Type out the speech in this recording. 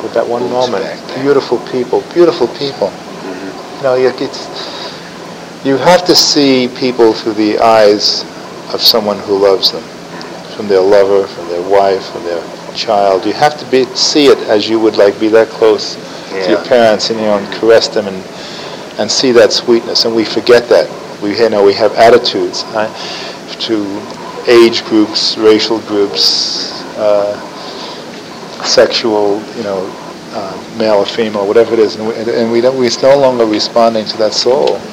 with that one moment. Beautiful people. Mm-hmm. You know, you have to see people through the eyes of someone who loves them, from their lover, from their wife, from their child. You have to see it as you would be that close to your parents, and and caress them and see that sweetness. And we forget that. We have attitudes to age groups, racial groups, sexual, male or female, whatever it is, and we're no longer responding to that soul.